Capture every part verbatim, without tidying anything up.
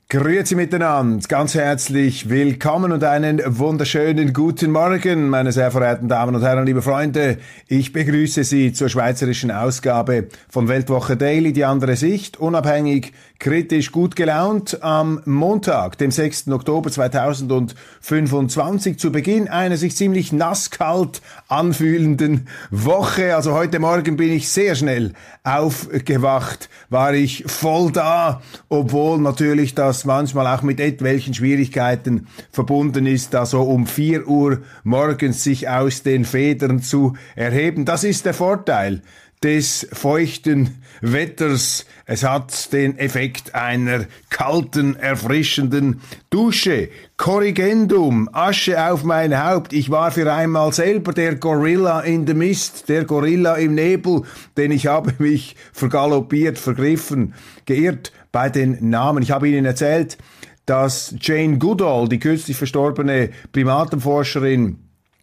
Grüezi miteinander, ganz herzlich willkommen und einen wunderschönen guten Morgen, meine sehr verehrten Damen und Herren, liebe Freunde. Ich begrüße Sie zur schweizerischen Ausgabe von Weltwoche Daily, die andere Sicht, unabhängig, kritisch, gut gelaunt, am Montag, dem sechsten Oktober zweitausendfünfundzwanzig, zu Beginn einer sich ziemlich nasskalt anfühlenden Woche. Also heute Morgen bin ich sehr schnell aufgewacht, war ich voll da, obwohl natürlich das manchmal auch mit etwelchen Schwierigkeiten verbunden ist, da so um vier Uhr morgens sich aus den Federn zu erheben. Das ist der Vorteil des feuchten Wetters. Es hat den Effekt einer kalten, erfrischenden Dusche. Korrigendum, Asche auf mein Haupt. Ich war für einmal selber der Gorilla in the Mist, der Gorilla im Nebel, denn ich habe mich vergaloppiert, vergriffen, geirrt bei den Namen. Ich habe Ihnen erzählt, dass Jane Goodall, die kürzlich verstorbene Primatenforscherin,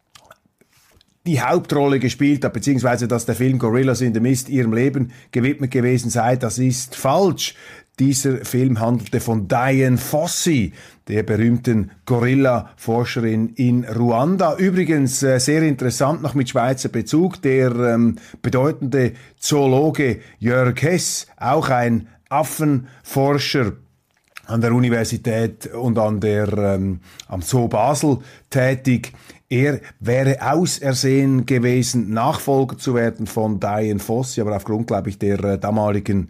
die Hauptrolle gespielt hat, beziehungsweise dass der Film Gorillas in the Mist ihrem Leben gewidmet gewesen sei. Das ist falsch. Dieser Film handelte von Dian Fossey, der berühmten Gorilla-Forscherin in Ruanda. Übrigens äh, sehr interessant, noch mit Schweizer Bezug, der ähm, bedeutende Zoologe Jörg Hess, auch ein Affenforscher, an der Universität und an der ähm, am Zoo Basel tätig. Er wäre ausersehen gewesen, Nachfolger zu werden von Dian Fossey, aber aufgrund, glaube ich, der äh, damaligen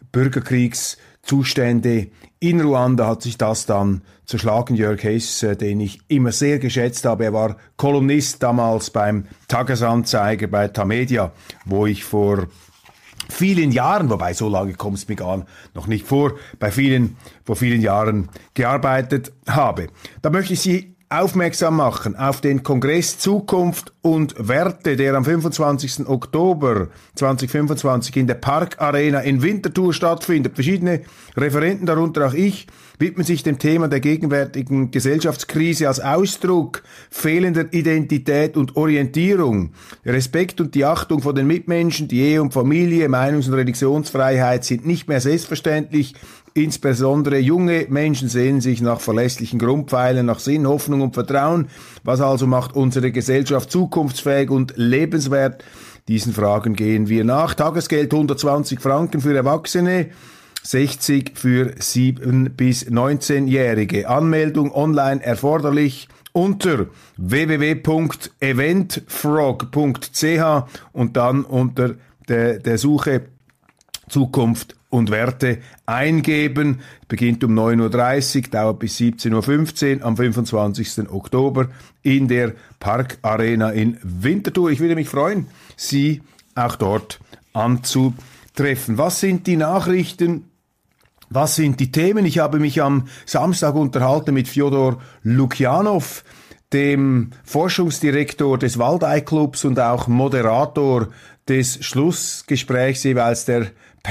Bürgerkriegszustände in Ruanda hat sich das dann zerschlagen. Jörg Hess, äh, den ich immer sehr geschätzt habe, er war Kolumnist damals beim Tagesanzeiger, bei Tamedia, wo ich vor vielen Jahren, wobei so lange kommt es mir gar noch nicht vor, bei vielen, vor vielen Jahren gearbeitet habe. Da möchte ich Sie aufmerksam machen auf den Kongress Zukunft und Werte, der am fünfundzwanzigsten Oktober zweitausendfünfundzwanzig in der Park Arena in Winterthur stattfindet. Verschiedene Referenten, darunter auch ich, widmen sich dem Thema der gegenwärtigen Gesellschaftskrise als Ausdruck fehlender Identität und Orientierung. Respekt und die Achtung vor den Mitmenschen, die Ehe und Familie, Meinungs- und Religionsfreiheit sind nicht mehr selbstverständlich. Insbesondere junge Menschen sehnen sich nach verlässlichen Grundpfeilern, nach Sinn, Hoffnung und Vertrauen. Was also macht unsere Gesellschaft zukunftsfähig und lebenswert? Diesen Fragen gehen wir nach. Tagesgeld hundertzwanzig Franken für Erwachsene, sechzig für sieben- bis neunzehnjährige. Anmeldung online erforderlich unter w w w punkt eventfrog punkt c h und dann unter der, der Suche Zukunft und Werte eingeben. Beginnt um neun Uhr dreißig, dauert bis siebzehn Uhr fünfzehn am fünfundzwanzigsten Oktober in der Park Arena in Winterthur. Ich würde mich freuen, Sie auch dort anzutreffen. Was sind die Nachrichten? Was sind die Themen? Ich habe mich am Samstag unterhalten mit Fjodor Lukjanov, dem Forschungsdirektor des Waldei-Clubs und auch Moderator des Schlussgesprächs jeweils der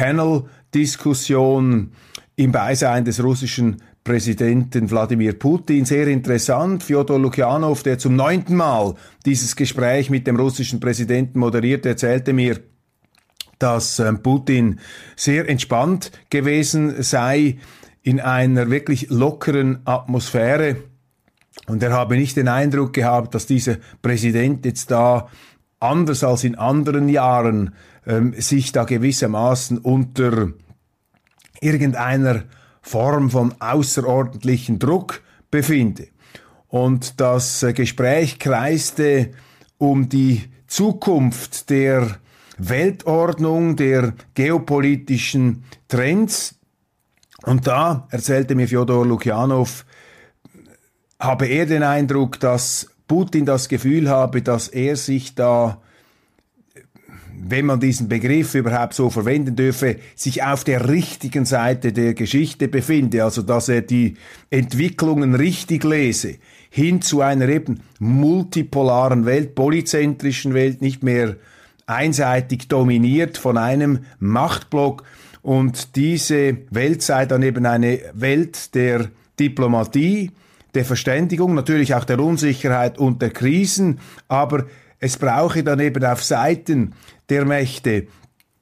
Panel-Diskussion im Beisein des russischen Präsidenten Wladimir Putin. Sehr interessant. Fjodor Lukjanov, der zum neunten Mal dieses Gespräch mit dem russischen Präsidenten moderiert, erzählte mir, dass äh, Putin sehr entspannt gewesen sei in einer wirklich lockeren Atmosphäre. Und er habe nicht den Eindruck gehabt, dass dieser Präsident jetzt da anders als in anderen Jahren ähm, sich da gewissermaßen unter irgendeiner Form von außerordentlichen Druck befinde. Und das äh, Gespräch kreiste um die Zukunft der Weltordnung, der geopolitischen Trends. Und da erzählte mir Fjodor Lukjanov, habe er den Eindruck, dass Putin das Gefühl habe, dass er sich da, wenn man diesen Begriff überhaupt so verwenden dürfe, sich auf der richtigen Seite der Geschichte befinde, also dass er die Entwicklungen richtig lese, hin zu einer eben multipolaren Welt, polyzentrischen Welt, nicht mehr einseitig dominiert von einem Machtblock, und diese Welt sei dann eben eine Welt der Diplomatie, der Verständigung, natürlich auch der Unsicherheit und der Krisen, aber es brauche dann eben auf Seiten der Mächte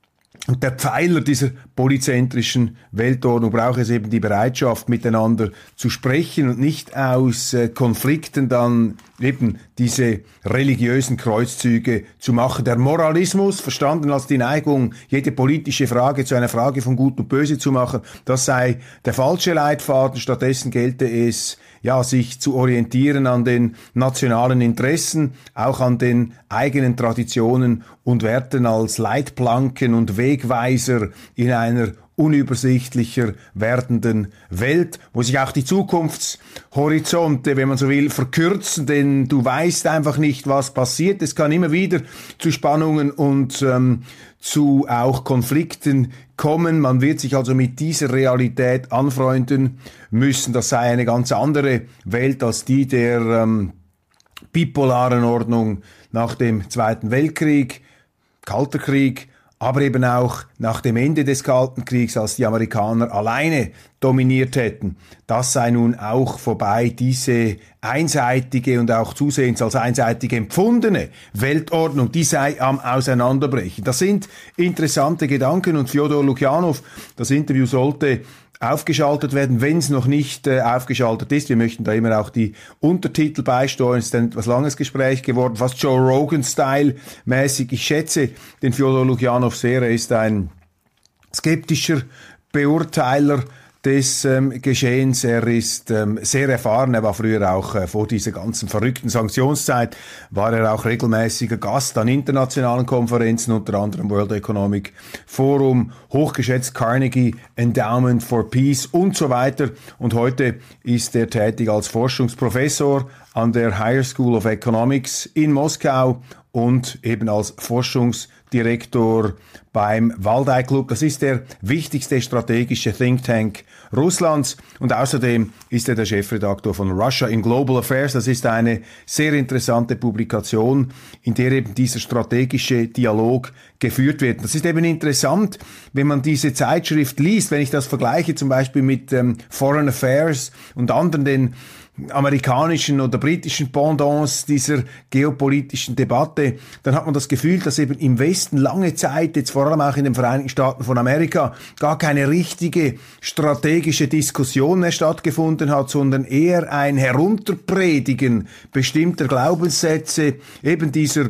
Und der Pfeiler dieser polyzentrischen Weltordnung braucht es eben die Bereitschaft, miteinander zu sprechen und nicht aus äh, Konflikten dann eben diese religiösen Kreuzzüge zu machen. Der Moralismus, verstanden als die Neigung, jede politische Frage zu einer Frage von Gut und Böse zu machen, das sei der falsche Leitfaden. Stattdessen gelte es, ja, sich zu orientieren an den nationalen Interessen, auch an den eigenen Traditionen und Werten als Leitplanken und Wegweiser in einer unübersichtlicher werdenden Welt, wo sich auch die Zukunftshorizonte, wenn man so will, verkürzen, denn du weißt einfach nicht, was passiert. Es kann immer wieder zu Spannungen und ähm, zu auch Konflikten kommen. Man wird sich also mit dieser Realität anfreunden müssen. Das sei eine ganz andere Welt als die der ähm, bipolaren Ordnung nach dem Zweiten Weltkrieg, Kalter Krieg, aber eben auch nach dem Ende des Kalten Kriegs, als die Amerikaner alleine dominiert hätten. Das sei nun auch vorbei, diese einseitige und auch zusehends als einseitig empfundene Weltordnung, die sei am Auseinanderbrechen. Das sind interessante Gedanken und Fjodor Lukjanov, das Interview sollte aufgeschaltet werden, wenn es noch nicht äh, aufgeschaltet ist. Wir möchten da immer auch die Untertitel beisteuern. Es ist ein etwas langes Gespräch geworden, fast Joe Rogan-Style mäßig. Ich schätze den Fjodor Lukjanov sehr. Er ist ein skeptischer Beurteiler des ähm, Geschehens. Er ist ähm, sehr erfahren. Er war früher auch äh, vor dieser ganzen verrückten Sanktionszeit, war er auch regelmäßiger Gast an internationalen Konferenzen, unter anderem World Economic Forum, hochgeschätzt Carnegie Endowment for Peace und so weiter. Und heute ist er tätig als Forschungsprofessor an der Higher School of Economics in Moskau und eben als Forschungsdirektor beim Waldai Club. Das ist der wichtigste strategische Think Tank Russlands und außerdem ist er der Chefredaktor von Russia in Global Affairs. Das ist eine sehr interessante Publikation, in der eben dieser strategische Dialog geführt wird. Das ist eben interessant, wenn man diese Zeitschrift liest, wenn ich das vergleiche zum Beispiel mit ähm, Foreign Affairs und anderen, den amerikanischen oder britischen Pendants dieser geopolitischen Debatte, dann hat man das Gefühl, dass eben im Westen lange Zeit, jetzt vor allem auch in den Vereinigten Staaten von Amerika, gar keine richtige strategische Diskussion mehr stattgefunden hat, sondern eher ein Herunterpredigen bestimmter Glaubenssätze, eben dieser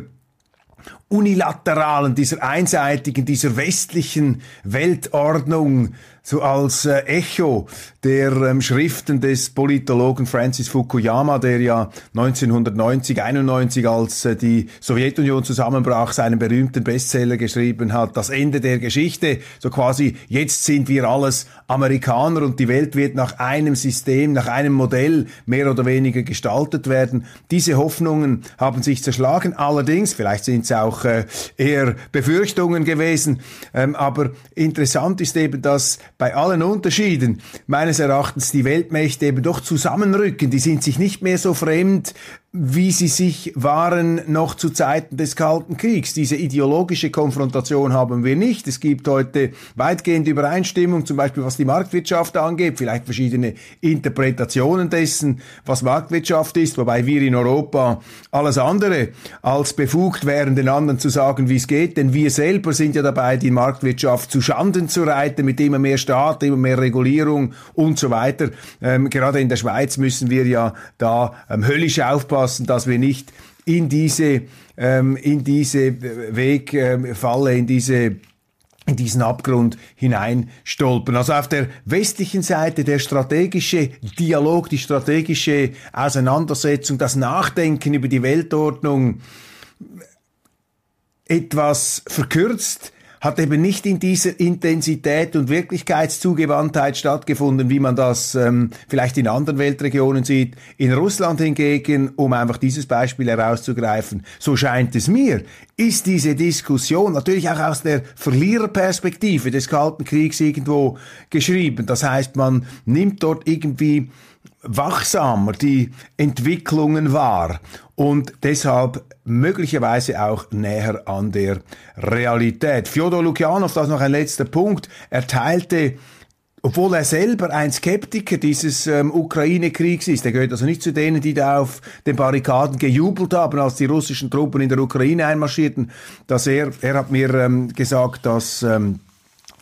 unilateralen, dieser einseitigen, dieser westlichen Weltordnung, so als äh, Echo der ähm, Schriften des Politologen Francis Fukuyama, der ja neunzehnhundertneunzig, einundneunzig, als äh, die Sowjetunion zusammenbrach, seinen berühmten Bestseller geschrieben hat, Das Ende der Geschichte, so quasi, jetzt sind wir alles Amerikaner und die Welt wird nach einem System, nach einem Modell mehr oder weniger gestaltet werden. Diese Hoffnungen haben sich zerschlagen, allerdings, vielleicht sind es auch äh, eher Befürchtungen gewesen, ähm, aber interessant ist eben, dass bei allen Unterschieden meines Erachtens die Weltmächte eben doch zusammenrücken. Die sind sich nicht mehr so fremd, wie sie sich waren noch zu Zeiten des Kalten Kriegs. Diese ideologische Konfrontation haben wir nicht. Es gibt heute weitgehend Übereinstimmung, zum Beispiel was die Marktwirtschaft angeht, vielleicht verschiedene Interpretationen dessen, was Marktwirtschaft ist, wobei wir in Europa alles andere als befugt wären, den anderen zu sagen, wie es geht, denn wir selber sind ja dabei, die Marktwirtschaft zu Schanden zu reiten, mit immer mehr Staat, immer mehr Regulierung und so weiter. Ähm, gerade in der Schweiz müssen wir ja da ähm, höllisch aufpassen, dass wir nicht in diese ähm, in diese Wegfalle, ähm, in diese in diesen Abgrund hineinstolpern. Also auf der westlichen Seite der strategische Dialog, die strategische Auseinandersetzung, das Nachdenken über die Weltordnung etwas verkürzt, hat eben nicht in dieser Intensität und Wirklichkeitszugewandtheit stattgefunden, wie man das ähm, vielleicht in anderen Weltregionen sieht. In Russland hingegen, um einfach dieses Beispiel herauszugreifen, so scheint es mir, ist diese Diskussion natürlich auch aus der Verliererperspektive des Kalten Kriegs irgendwo geschrieben. Das heißt, man nimmt dort irgendwie wachsamer die Entwicklungen wahr und deshalb möglicherweise auch näher an der Realität. Fjodor Lukjanov, das noch ein letzter Punkt, er teilte, obwohl er selber ein Skeptiker dieses ähm, Ukraine-Kriegs ist, er gehört also nicht zu denen, die da auf den Barrikaden gejubelt haben, als die russischen Truppen in der Ukraine einmarschierten, dass er, er hat mir ähm, gesagt, dass ähm,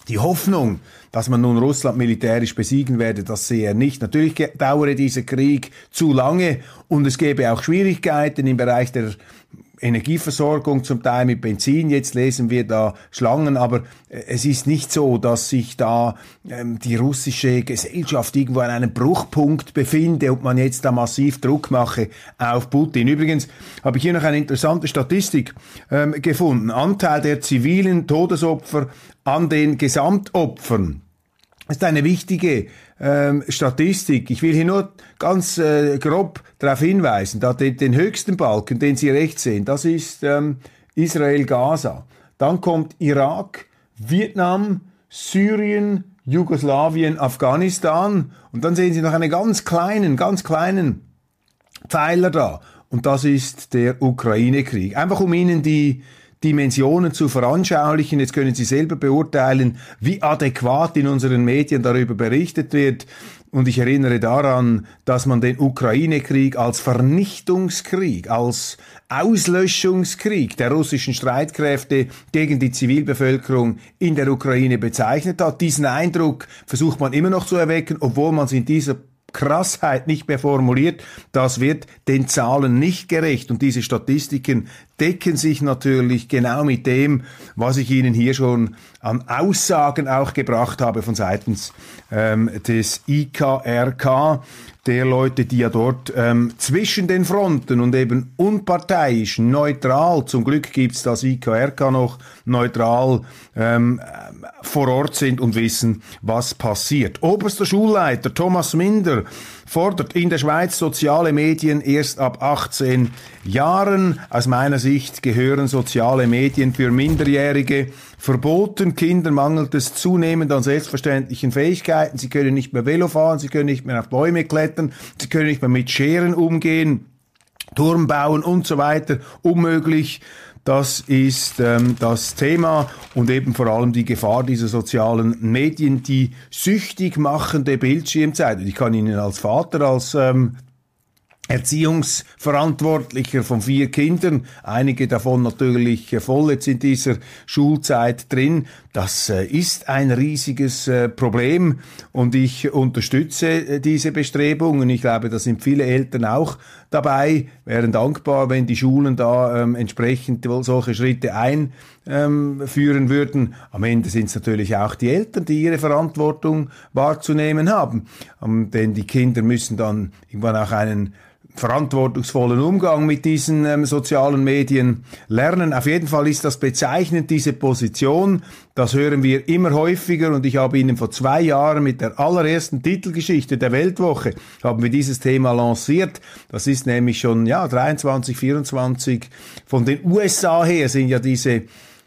Die Hoffnung, dass man nun Russland militärisch besiegen werde, das sehe er nicht. Natürlich dauere dieser Krieg zu lange und es gäbe auch Schwierigkeiten im Bereich der Energieversorgung, zum Teil mit Benzin. Jetzt lesen wir da Schlangen, aber es ist nicht so, dass sich da ähm, die russische Gesellschaft irgendwo an einem Bruchpunkt befinde und man jetzt da massiv Druck mache auf Putin. Übrigens habe ich hier noch eine interessante Statistik ähm, gefunden. Anteil der zivilen Todesopfer an den Gesamtopfern. Das ist eine wichtige ähm, Statistik. Ich will hier nur ganz äh, grob darauf hinweisen, da den, den höchsten Balken, den Sie rechts sehen, das ist ähm, Israel-Gaza. Dann kommt Irak, Vietnam, Syrien, Jugoslawien, Afghanistan und dann sehen Sie noch einen ganz kleinen, ganz kleinen Pfeiler da und das ist der Ukraine-Krieg. Einfach um Ihnen die Dimensionen zu veranschaulichen. Jetzt können Sie selber beurteilen, wie adäquat in unseren Medien darüber berichtet wird. Und ich erinnere daran, dass man den Ukraine-Krieg als Vernichtungskrieg, als Auslöschungskrieg der russischen Streitkräfte gegen die Zivilbevölkerung in der Ukraine bezeichnet hat. Diesen Eindruck versucht man immer noch zu erwecken, obwohl man es in dieser Krassheit nicht mehr formuliert, das wird den Zahlen nicht gerecht. Und diese Statistiken decken sich natürlich genau mit dem, was ich Ihnen hier schon an Aussagen auch gebracht habe von seitens ähm, des I K R K, der Leute, die ja dort ähm, zwischen den Fronten und eben unparteiisch, neutral, zum Glück gibt's das I K R K noch, neutral ähm, vor Ort sind und wissen, was passiert. Oberster Schulleiter Thomas Minder fordert in der Schweiz soziale Medien erst ab achtzehn Jahren. Aus meiner Sicht gehören soziale Medien für Minderjährige verboten. Kindern mangelt es zunehmend an selbstverständlichen Fähigkeiten. Sie können nicht mehr Velo fahren, sie können nicht mehr auf Bäume klettern, sie können nicht mehr mit Scheren umgehen, Turm bauen und so weiter. Unmöglich. Das ist ähm, das Thema und eben vor allem die Gefahr dieser sozialen Medien, die süchtig machende Bildschirmzeit. Und ich kann Ihnen als Vater, als ähm, Erziehungsverantwortlicher von vier Kindern, einige davon natürlich äh, voll jetzt in dieser Schulzeit drin. Das äh, ist ein riesiges äh, Problem und ich unterstütze äh, diese Bestrebungen. Ich glaube, da sind viele Eltern auch dabei, wären dankbar, wenn die Schulen da ähm, entsprechend solche Schritte einführen würden. Am Ende sind es natürlich auch die Eltern, die ihre Verantwortung wahrzunehmen haben. Ähm, denn die Kinder müssen dann irgendwann auch einen verantwortungsvollen Umgang mit diesen ähm, sozialen Medien lernen. Auf jeden Fall ist das bezeichnend, diese Position. Das hören wir immer häufiger und ich habe Ihnen vor zwei Jahren mit der allerersten Titelgeschichte der Weltwoche haben wir dieses Thema lanciert. Das ist nämlich schon, ja, dreiundzwanzig, vierundzwanzig. Von den U S A her sind ja diese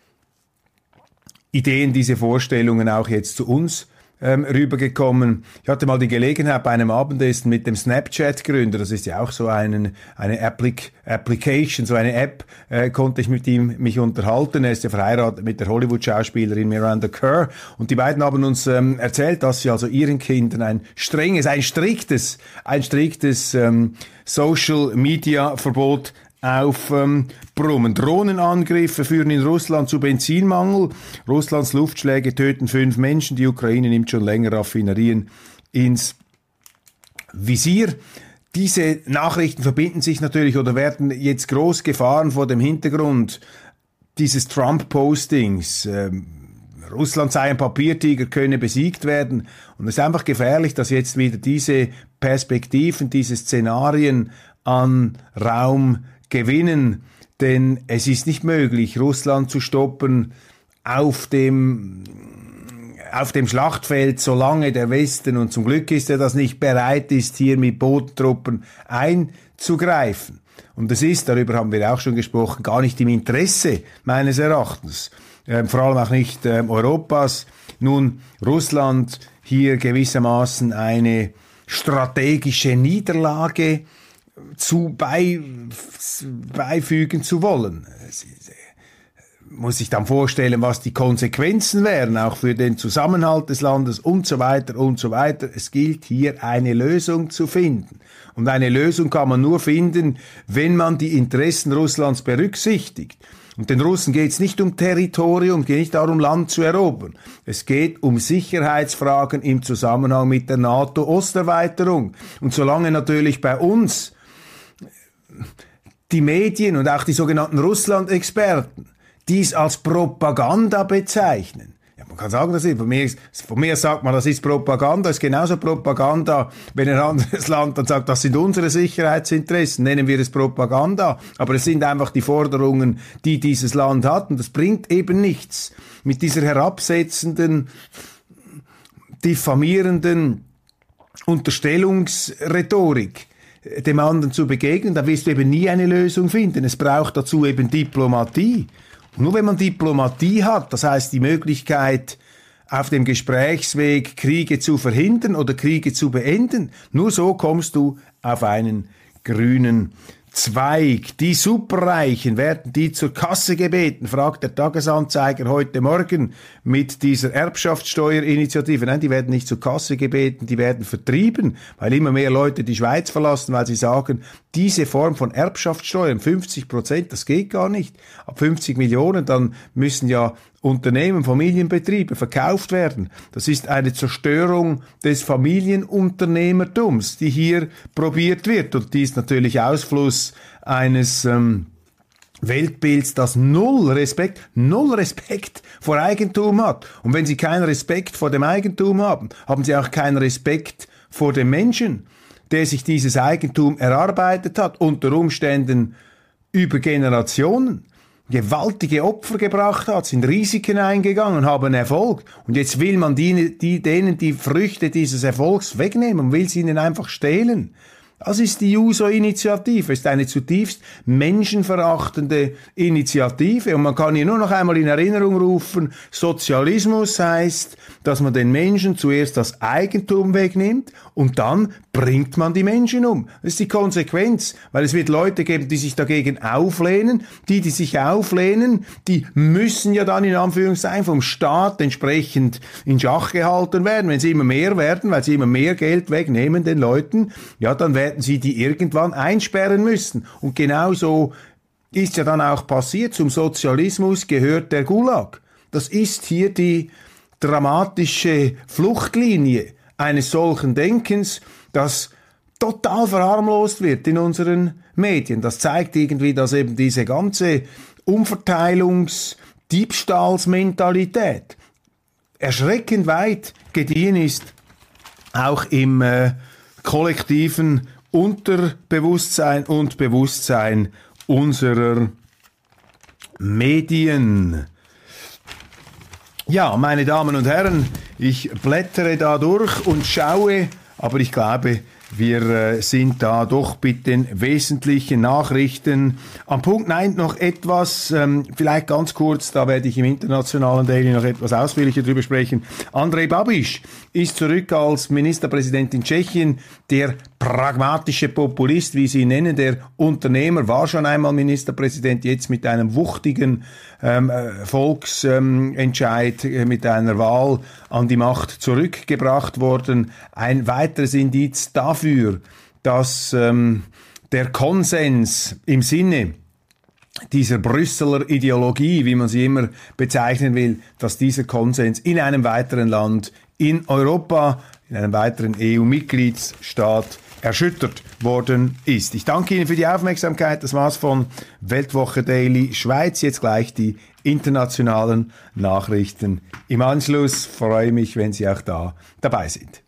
Ideen, diese Vorstellungen auch jetzt zu uns Ähm, rübergekommen. Ich hatte mal die Gelegenheit bei einem Abendessen mit dem Snapchat-Gründer, das ist ja auch so einen, eine Applic- Application, so eine App, äh, konnte ich mit ihm mich unterhalten. Er ist ja verheiratet mit der Hollywood-Schauspielerin Miranda Kerr und die beiden haben uns ähm, erzählt, dass sie also ihren Kindern ein strenges, ein striktes, ein striktes ähm, Social-Media-Verbot auf ähm, Brummen. Drohnenangriffe führen in Russland zu Benzinmangel. Russlands Luftschläge töten fünf Menschen. Die Ukraine nimmt schon länger Raffinerien ins Visier. Diese Nachrichten verbinden sich natürlich oder werden jetzt groß gefahren vor dem Hintergrund dieses Trump-Postings. Ähm, Russland sei ein Papiertiger, könne besiegt werden. Und es ist einfach gefährlich, dass jetzt wieder diese Perspektiven, diese Szenarien an Raum gewinnen, denn es ist nicht möglich, Russland zu stoppen auf dem auf dem Schlachtfeld, solange der Westen, und zum Glück ist er das nicht, bereit ist, hier mit Bodentruppen einzugreifen. Und es ist, darüber haben wir auch schon gesprochen, gar nicht im Interesse meines Erachtens, äh, vor allem auch nicht äh, Europas, nun Russland hier gewissermaßen eine strategische Niederlage zu bei, beifügen zu wollen. muss sich dann vorstellen, was die Konsequenzen wären, auch für den Zusammenhalt des Landes und so weiter und so weiter. Es gilt hier eine Lösung zu finden. Und eine Lösung kann man nur finden, wenn man die Interessen Russlands berücksichtigt. Und den Russen geht es nicht um Territorium, geht nicht darum, Land zu erobern. Es geht um Sicherheitsfragen im Zusammenhang mit der NATO-Osterweiterung. Und solange natürlich bei uns die Medien und auch die sogenannten Russland-Experten dies als Propaganda bezeichnen. Ja, man kann sagen, das ist, von mir, von mir sagt man, das ist Propaganda, ist genauso Propaganda, wenn ein anderes Land dann sagt, das sind unsere Sicherheitsinteressen, nennen wir es Propaganda. Aber es sind einfach die Forderungen, die dieses Land hat, und das bringt eben nichts. Mit dieser herabsetzenden, diffamierenden Unterstellungsrhetorik dem anderen zu begegnen, da wirst du eben nie eine Lösung finden. Es braucht dazu eben Diplomatie. Und nur wenn man Diplomatie hat, das heißt die Möglichkeit, auf dem Gesprächsweg Kriege zu verhindern oder Kriege zu beenden, nur so kommst du auf einen grünen Zweig. Die Superreichen, werden die zur Kasse gebeten, fragt der Tagesanzeiger heute Morgen mit dieser Erbschaftssteuerinitiative. Nein, die werden nicht zur Kasse gebeten, die werden vertrieben, weil immer mehr Leute die Schweiz verlassen, weil sie sagen, diese Form von Erbschaftssteuern, fünfzig Prozent, das geht gar nicht. Ab fünfzig Millionen, dann müssen ja Unternehmen, Familienbetriebe verkauft werden. Das ist eine Zerstörung des Familienunternehmertums, die hier probiert wird. Und die ist natürlich Ausfluss eines ähm, Weltbilds, das null Respekt, null Respekt vor Eigentum hat. Und wenn Sie keinen Respekt vor dem Eigentum haben, haben Sie auch keinen Respekt vor dem Menschen, der sich dieses Eigentum erarbeitet hat, unter Umständen über Generationen, gewaltige Opfer gebracht hat, sind Risiken eingegangen, haben Erfolg. Und jetzt will man die, die, denen die Früchte dieses Erfolgs wegnehmen und will sie ihnen einfach stehlen. Das ist die Juso-Initiative, ist eine zutiefst menschenverachtende Initiative. Und man kann hier nur noch einmal in Erinnerung rufen, Sozialismus heißt, dass man den Menschen zuerst das Eigentum wegnimmt und dann bringt man die Menschen um. Das ist die Konsequenz, weil es wird Leute geben, die sich dagegen auflehnen. Die, die sich auflehnen, die müssen ja dann in Anführungszeichen vom Staat entsprechend in Schach gehalten werden. Wenn sie immer mehr werden, weil sie immer mehr Geld wegnehmen den Leuten, ja, dann werden sie die irgendwann einsperren müssen. Und genauso ist ja dann auch passiert. Zum Sozialismus gehört der Gulag. Das ist hier die dramatische Fluchtlinie eines solchen Denkens, das total verharmlost wird in unseren Medien. Das zeigt irgendwie, dass eben diese ganze Umverteilungs-, Diebstahlsmentalität erschreckend weit gediehen ist, auch im äh, kollektiven Unterbewusstsein und Bewusstsein unserer Medien. Ja, meine Damen und Herren, ich blättere da durch und schaue, aber ich glaube, wir äh, sind da doch mit den wesentlichen Nachrichten am Punkt. Nein, noch etwas, ähm, vielleicht ganz kurz, da werde ich im internationalen Daily noch etwas ausführlicher drüber sprechen. Andrej Babiš ist zurück als Ministerpräsident in Tschechien. Der pragmatische Populist, wie Sie ihn nennen, der Unternehmer, war schon einmal Ministerpräsident, jetzt mit einem wuchtigen ähm, Volksentscheid, äh, mit einer Wahl an die Macht zurückgebracht worden. Ein weiteres Indiz dafür, dass ähm, der Konsens im Sinne dieser Brüsseler Ideologie, wie man sie immer bezeichnen will, dass dieser Konsens in einem weiteren Land in Europa, in einem weiteren E U-Mitgliedsstaat erschüttert worden ist. Ich danke Ihnen für die Aufmerksamkeit. Das war's von Weltwoche Daily Schweiz. Jetzt gleich die internationalen Nachrichten. Im Anschluss freue ich mich, wenn Sie auch da dabei sind.